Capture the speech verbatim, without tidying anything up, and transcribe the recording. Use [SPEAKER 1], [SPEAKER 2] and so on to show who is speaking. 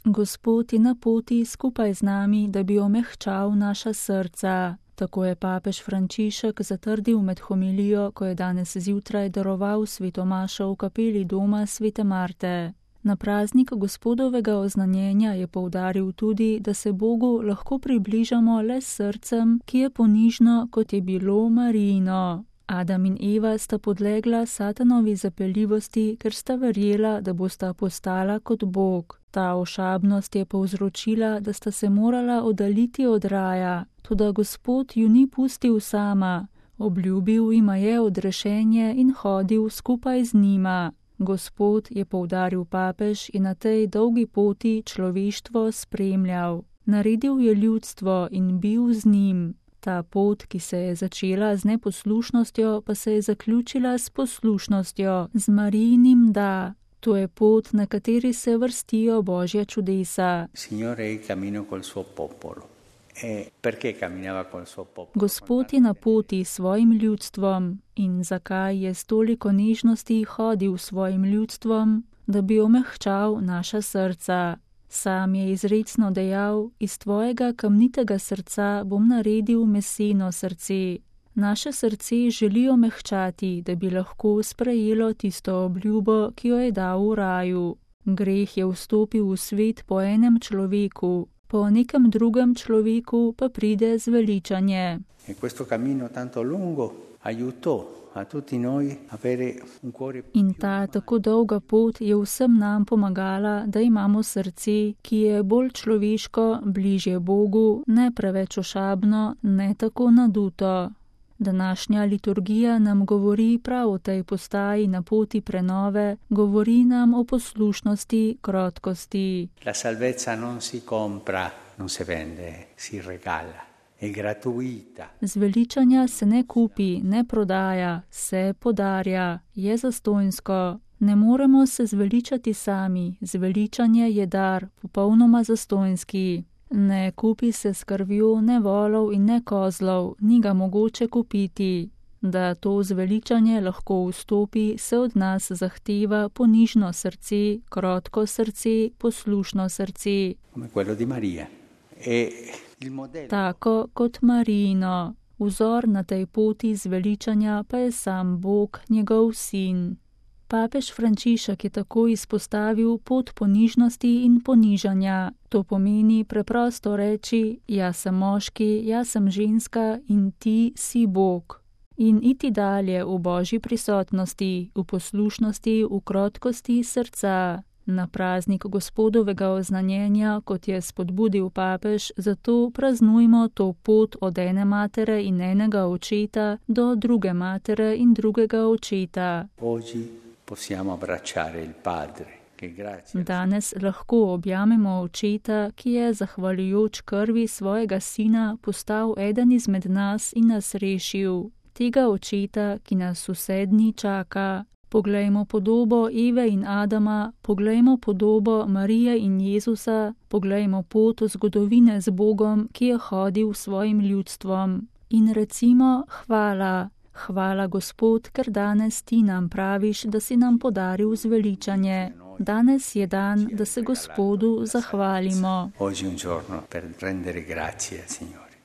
[SPEAKER 1] Gospod je na poti skupaj z nami, da bi omehčal naša srca. Tako je papež Frančišek zatrdil med homilijo, ko je danes zjutraj daroval svetomašo v kapeli doma svete Marte. Na praznik Gospodovega oznanjenja je poudaril tudi, da se Bogu lahko približamo le s srcem, ki je ponižno, kot je bilo Marijino. Adam in Eva sta podlegla Satanovi zapeljivosti, ker sta verjela, da bosta postala kot Bog. Ta ošabnost je povzročila, da sta se morala oddaljiti od raja, toda Gospod ju ni pustil sama, obljubil jima je odrešenje in hodil skupaj z njima. Gospod, je poudaril papež, je na tej dolgi poti človeštvo spremljal. Naredil je ljudstvo in bil z njim. Ta pot, ki se je začela z neposlušnostjo, pa se je zaključila s poslušnostjo, z Marijinim da. To je pot, na kateri se vrstijo Božja čudesa. Gospod je na poti s svojim ljudstvom. In zakaj je s toliko nežnosti hodil s svojim ljudstvom? Da bi omehčal naša srca. Sam je izrecno dejal, iz tvojega kamnitega srca bom naredil meseno srce. Naše srce želi omehčati, da bi lahko sprejelo tisto obljubo, ki jo je dal v raju. Greh je vstopil v svet po enem človeku, po nekem drugem človeku pa pride zveličanje. In ta tako dolga pot je vsem nam pomagala, da imamo srce, ki je bolj človeško, bližje Bogu, ne preveč ošabno, ne tako naduto. Današnja liturgija nam govori prav o tej postaji na poti prenove, govori nam o poslušnosti, krotkosti.
[SPEAKER 2] La salvezza non si compra, non se vende, si regala.
[SPEAKER 1] Zveličanja se ne kupi, ne prodaja, se podarja, je zastonjsko. Ne moremo se zveličati sami, zveličanje je dar, popolnoma zastonjski. Ne kupi se s krvjo ne volov in ne kozlov, ni ga mogoče kupiti. Da to zveličanje lahko vstopi, se od nas zahteva ponižno srce, krotko srce, poslušno srce. Tako kot Marijino. Vzor na tej poti zveličanja pa je sam Bog, njegov sin. Papež Frančišek je tako izpostavil pot ponižnosti in ponižanja. To pomeni preprosto reči, jaz sem moški, jaz sem ženska in ti si Bog. In iti dalje v Božji prisotnosti, v poslušnosti, v krotkosti srca. Na praznik Gospodovega oznanjenja, kot je spodbudil papež, zato praznujmo to pot od ene matere in enega očeta do druge matere in drugega očeta. Danes lahko objamemo očeta, ki je zahvaljujoč krvi svojega sina postal eden izmed nas in nas rešil. Tega očeta, ki nas vse dni čaka. Poglejmo podobo Eve in Adama, poglejmo podobo Marije in Jezusa, poglejmo pot zgodovine z Bogom, ki je hodil s svojim ljudstvom. In recimo hvala, hvala Gospod, ker danes ti nam praviš, da si nam podaril zveličanje. Danes je dan, da se Gospodu zahvalimo.
[SPEAKER 2] Oggi è un giorno per rendere grazie, Signore.